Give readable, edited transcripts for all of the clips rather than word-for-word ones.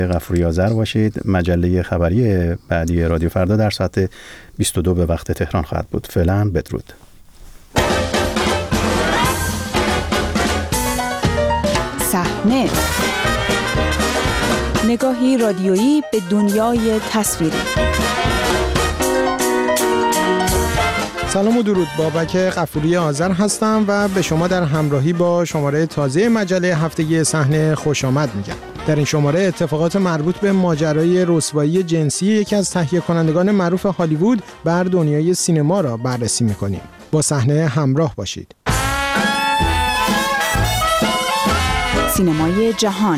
غفوری آذر باشید. مجله خبری بعدی رادیو فردا در ساعت 22 به وقت تهران خواهد بود. فعلا بدرود. صحنه، نگاهی رادیویی به دنیای تصویری. سلام و درود، بابک غفوری آذر هستم و به شما در همراهی با شماره تازه مجله هفتگی صحنه خوش آمد میگم. در این شماره اتفاقات مربوط به ماجرای رسوایی جنسی یکی از تهیه کنندگان معروف هالیوود بر دنیای سینما را بررسی میکنیم. با صحنه همراه باشید. سینمای جهان.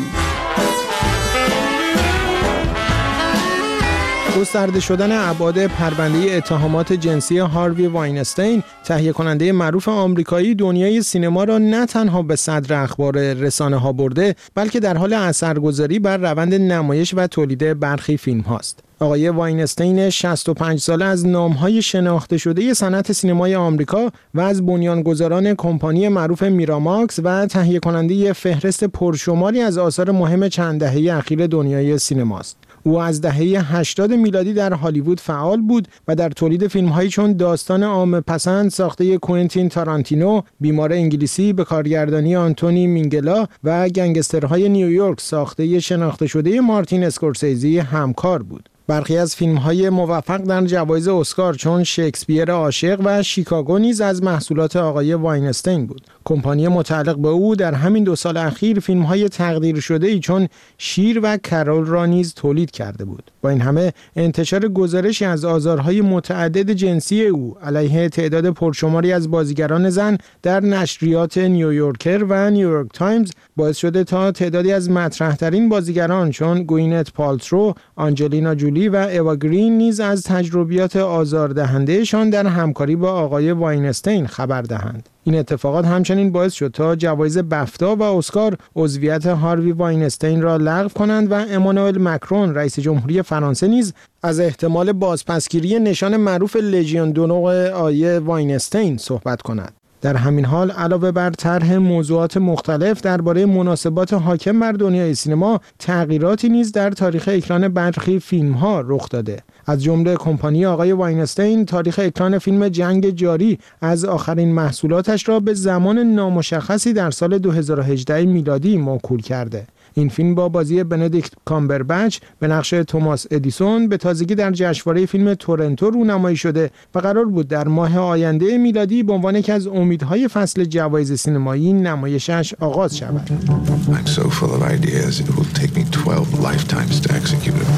گسترده شدن ابعاد پرونده اتهامات جنسی هاروی واینستین، تهیه کننده معروف آمریکایی، دنیای سینما را نه تنها به صدر اخبار رسانه‌ها برده، بلکه در حال اثرگذاری بر روند نمایش و تولید برخی فیلم هاست. آقای واینستین 65 ساله از نام‌های شناخته شده صنعت سینمای آمریکا و از بنیانگذاران کمپانی معروف میراماکس و تهیه کننده فهرست پرشماری از آثار مهم چند دهه اخیر دنیای سینماست. او از دهه 80 میلادی در هالیوود فعال بود و در تولید فیلم‌هایی چون داستان عامه پسند ساخته کوئنتین تارانتینو، بیمار انگلیسی به کارگردانی آنتونی مینگلا و گنگسترهای نیویورک ساخته شناخته شده مارتین اسکورسیزی همکار بود. برخی از فیلم‌های موفق در جوایز اسکار چون شکسپیر عاشق و شیکاگو نیز از محصولات آقای واینستین بود. کمپانی متعلق به او در همین 2 سال اخیر فیلم‌های تقدیر شده‌ای چون شیر و کرول را نیز تولید کرده بود. با این همه انتشار گزارشی از آزارهای متعدد جنسی او علیه تعداد پرشماری از بازیگران زن در نشریات نیویورکر و نیویورک تایمز باعث شده تا تعدادی از مطرح‌ترین بازیگران چون گوینت پالترو، آنجلینا جولی و اوا گرین نیز از تجربیات آزاردهندهشان در همکاری با آقای واینستین خبر دهند. این اتفاقات همچنین باعث شد تا جوایز بفتا و اسکار عضویت هاروی واینستین را لغو کنند و امانوئل مکرون رئیس جمهوری فرانسه نیز از احتمال بازپسگیری نشان معروف لژیون دونور آقای واینستین صحبت کند. در همین حال علاوه بر طرح موضوعات مختلف درباره مناسبات حاکم بر دنیای سینما، تغییراتی نیز در تاریخ اکران برخی فیلم‌ها رخ داده. از جمله کمپانی آقای واینستین تاریخ اکران فیلم جنگ جاری از آخرین محصولاتش را به زمان نامشخصی در سال 2018 میلادی موکول کرده. این فیلم با بازی بندیکت کامبربچ به نقش توماس ادیسون به تازگی در جشنواره فیلم تورنتو رونمایی شده و قرار بود در ماه آینده میلادی به عنوان یکی از امیدهای فصل جوایز سینمایی نمایشش آغاز شود. I'm so full of ideas it will take me 12 lifetimes to execute it.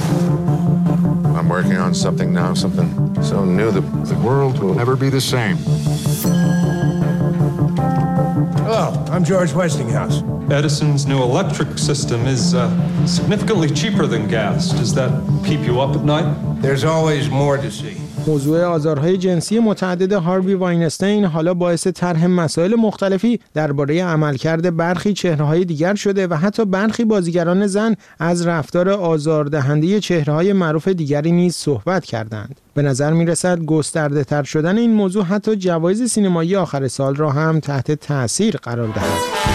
I'm working on something now, something so new that the world will never be the same. Hello, I'm George Westinghouse. Edison's new electric system is significantly cheaper than gas. Does that keep you up at night? There's always more to see. موضوع آزارهای جنسی متعدد هاروی واینستین حالا باعث طرح مسائل مختلفی درباره عملکرد برخی چهره‌های دیگر شده و حتی برخی بازیگران زن از رفتار آزاردهنده چهره‌های معروف دیگری نیز صحبت کردند. به نظر می‌رسد گسترده‌تر شدن این موضوع حتی جوایز سینمایی آخر سال را هم تحت تأثیر قرار دهد.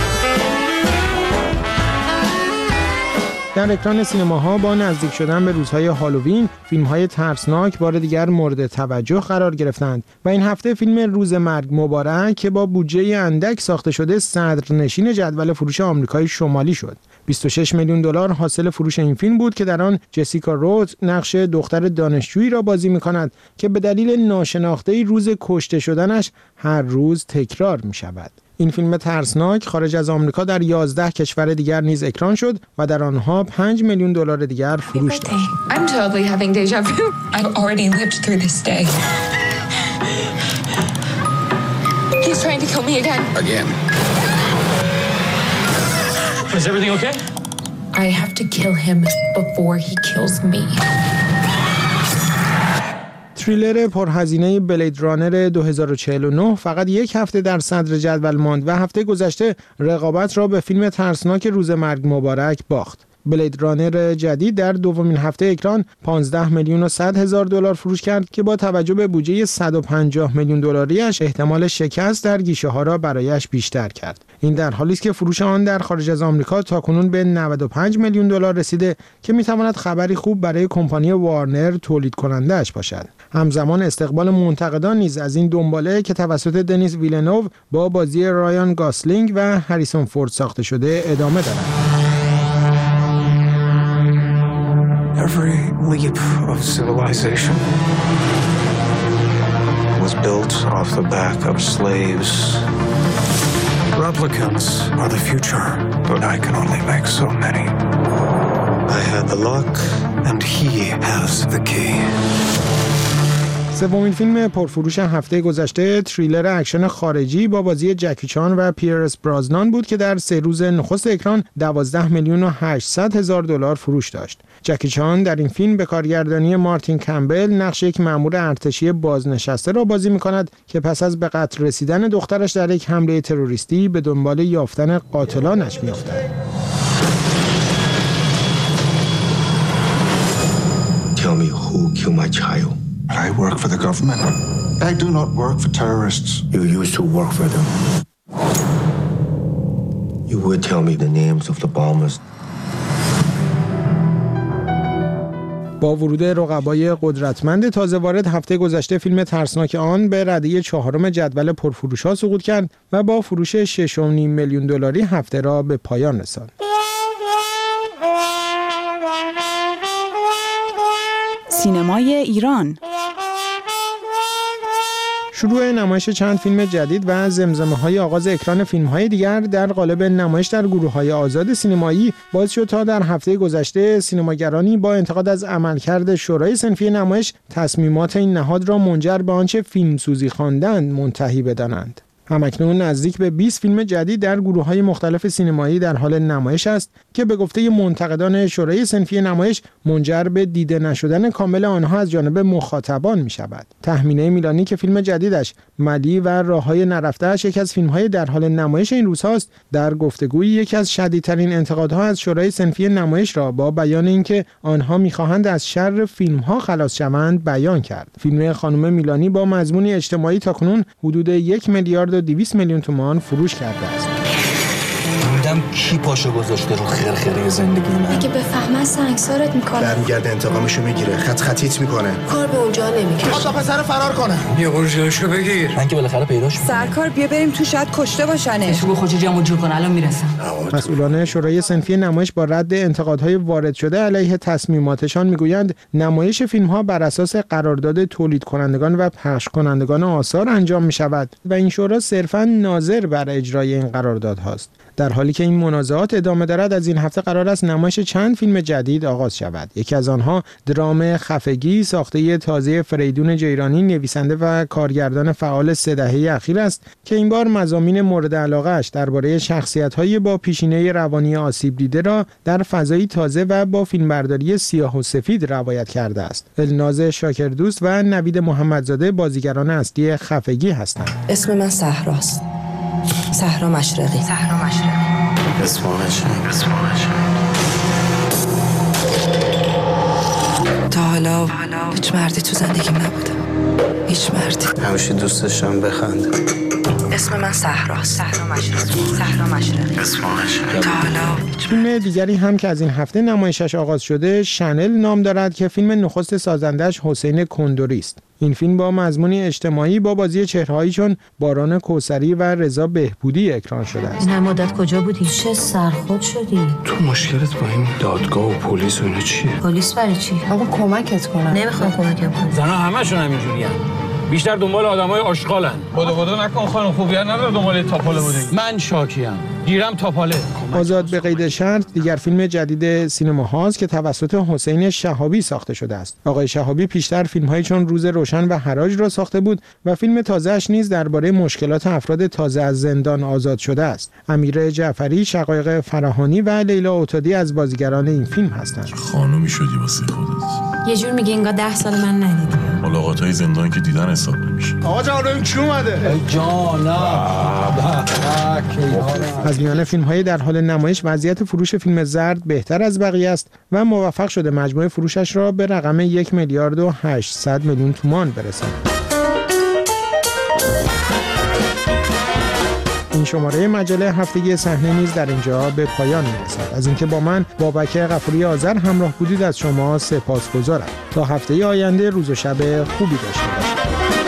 در اکران سینماها با نزدیک شدن به روزهای هالووین، فیلم‌های ترسناک بار دیگر مورد توجه قرار گرفتند و این هفته فیلم روز مرگ مبارک که با بودجه اندک ساخته شده صدرنشین جدول فروش آمریکای شمالی شد. 26 میلیون دلار حاصل فروش این فیلم بود که در آن جسیکا روت نقش دختر دانشجویی را بازی می‌کند که به دلیل ناشناخته‌ای روز کشته شدنش هر روز تکرار می‌شود. این فیلم ترسناک خارج از آمریکا در 11 کشور دیگر نیز اکران شد و در آنها 5 میلیون دلار دیگر فروش داشت. I'm totally having deja vu. I've already lived through this day. He's trying to kill me again. Is everything okay? I have to kill him before he kills me. تریلر پرهزینه بلید رانر 2049 فقط یک هفته در صدر جدول ماند و هفته گذشته رقابت را به فیلم ترسناک روز مرگ مبارک باخت. بلید رانر جدید در دومین هفته اکران 15,100,000 فروش کرد که با توجه به بودجه 150 میلیون دلاریش احتمال شکست در گیشه‌ها را برایش بیشتر کرد. این در حالی است که فروش آن در خارج از آمریکا تاکنون به 95 میلیون دلار رسیده که میتواند خبری خوب برای کمپانی وارنر تولید کننده اش باشد. همزمان استقبال منتقدان نیز از این دنباله که توسط دنیس ویلنوو با بازی رایان گاسلینگ و هریسون فورد ساخته شده ادامه دارد. Every leap of civilization was built off the back of slaves. Replicants are the future, but I can only make so many. I had the luck, and he has the key. سومین فیلم پرفروش هفته گذشته تریلر اکشن خارجی با بازی جکی چان و پیرس برازنان بود که در 3 روز نخست اکران 12,800,000 دلار فروش داشت. جکی چان در این فیلم به کارگردانی مارتین کمبل نقش یک مأمور ارتشی بازنشسته را بازی می‌کند که پس از به قتل رسیدن دخترش در یک حمله تروریستی به دنبال یافتن قاتلانش می‌افتد. Tell me who killed my child. I work for the government. I do not work for terrorists. You used to work for them. You would tell me the names of the bombers. با ورود رقبای قدرتمند تازه وارد هفته گذشته فیلم ترسناک آن به رده 4 جدول پرفروش‌ها سقوط کرد و با فروش 6.5 میلیون دلاری هفته را به پایان رساند. سینمای ایران. شروع نمایش چند فیلم جدید و زمزمه‌های آغاز اکران فیلم‌های دیگر در قالب نمایش در گروه‌های آزاد سینمایی باعث شد تا در هفته گذشته سینماگرانی با انتقاد از عملکرد شورای صنفی نمایش تصمیمات این نهاد را منجر به آنچه فیلمسوزی خواندند منتهی بدانند. همکنون نزدیک به 20 فیلم جدید در گروه‌های مختلف سینمایی در حال نمایش است که به گفته منتقدان شورای صنفی نمایش منجر به دیده نشدن کامل آنها از جانب مخاطبان می‌شود. تهمینه میلانی که فیلم جدیدش ملی و راه‌های نرفته‌اش یکی از فیلم‌های در حال نمایش این روزهاست، در گفتگویی یکی از شدیدترین انتقادها از شورای صنفی نمایش را با بیان اینکه آنها می‌خواهند از شر فیلم‌ها خلاص شوند بیان کرد. فیلم خانم میلانی با مضمونی اجتماعی تاکنون حدود 1,200,000,000 تومان فروش کرده است. نمیدونم کی پاشو گذاشته رو خرخره زندگی من. اگه بفهمن سنگسارت میکنه. برمیگرده انتقامشو میگیره، خطیت میکنه. کار به اونجا نمیکشه. تا پسر فرار کنه. یه قرجاشو بگیر. من که بالاخره پیداش کنم. سرکار بیا بریم تو شاید کشته باشنه. شو خودت جمع جور کن الان میرسم. مسئولان شورای صنفی نمایش با رد انتقادهای وارد شده علیه تصمیماتشان میگویند نمایش فیلم‌ها بر اساس قرارداد تولید کنندگان و پخش کنندگان آثار انجام می‌شود و این شورا صرفاً ناظر بر اجرای این قراردادهاست. در حالی که این منازعات ادامه دارد، از این هفته قرار است نمایش چند فیلم جدید آغاز شود. یکی از آنها درام خفگی ساخته تازه فریدون جیرانی، نویسنده و کارگردان فعال 3 دهه اخیر است که این بار مضامین مورد علاقه‌اش درباره شخصیت‌های با پیشینه روانی آسیب دیده را در فضایی تازه و با فیلمبرداری سیاه و سفید روایت کرده است. الناز شاکردوست و نوید محمدزاده بازیگران اصلی خفگی هستند. اسم من صحراست. صحرا مشرقی. تا حالا هیچ مردی تو زندگیم نبوده. هیچ مردی. همیشه دوست داشتم بخنده. اسم من صحراست. صحرا مشرقی. تا حالا فیلم دیگری هم که از این هفته نمایشش آغاز شده شنل نام دارد که فیلم نخست سازندش حسین کندوری است. این فیلم با مضمونی اجتماعی با بازی چهره‌هایی چون باران کوثری و رضا بهبودی اکران شده است. این مدت کجا بودی؟ چه سرخود شدی؟ تو مشکلت با این دادگاه و پلیس و اینا چیه؟ پلیس برای چی؟ آقا کمکت کنم. نمیخوام کمکم کنی. زنا همشون همینجوریان. بیشتر دنبال آدمای آشغالن. خودو نکن خانم، خوبیت نداره دنبال تاپاله بودی. من شاکیم. گیرم تاپاله. آزاد به قید شرط دیگر فیلم جدید سینما هاست که توسط حسین شهابی ساخته شده است. آقای شهابی پیشتر فیلم‌هایی چون روز روشن و حراج را ساخته بود و فیلم تازه‌اش نیز درباره مشکلات افراد تازه از زندان آزاد شده است. امیر جعفری، شقایق فراهانی و لیلا اوتادی از بازیگران این فیلم هستند. خانومی شدی واسه خودت. یه جور میگه انگار 10 سال من ندیدی. ملاقات‌های زندان که دیدن حساب نمیشه. آقا جان کی اومده؟ جانم. از میان فیلم‌های در حال سال نمایش وضعیت فروش فیلم زرد بهتر از بقیه است و موفق شده مجموع فروشش را به رقم 1 میلیارد و 800 میلیون تومان برساند. این شماره مجله هفتگی صحنه نیز در اینجا به پایان میرسد. از اینکه با من بابک غفوری آذر همراه بودید از شما سپاسگزارم. تا هفته آینده روز و شب خوبی داشته باشید.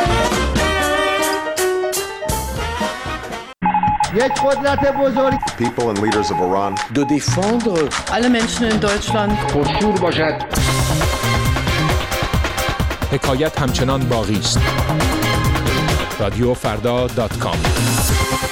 یک قدرت بزرگ. People and leaders of Iran. De défendre alle Menschen in Deutschland. پرشور باشد. حکایت همچنان باقی است. رادیوفردا.com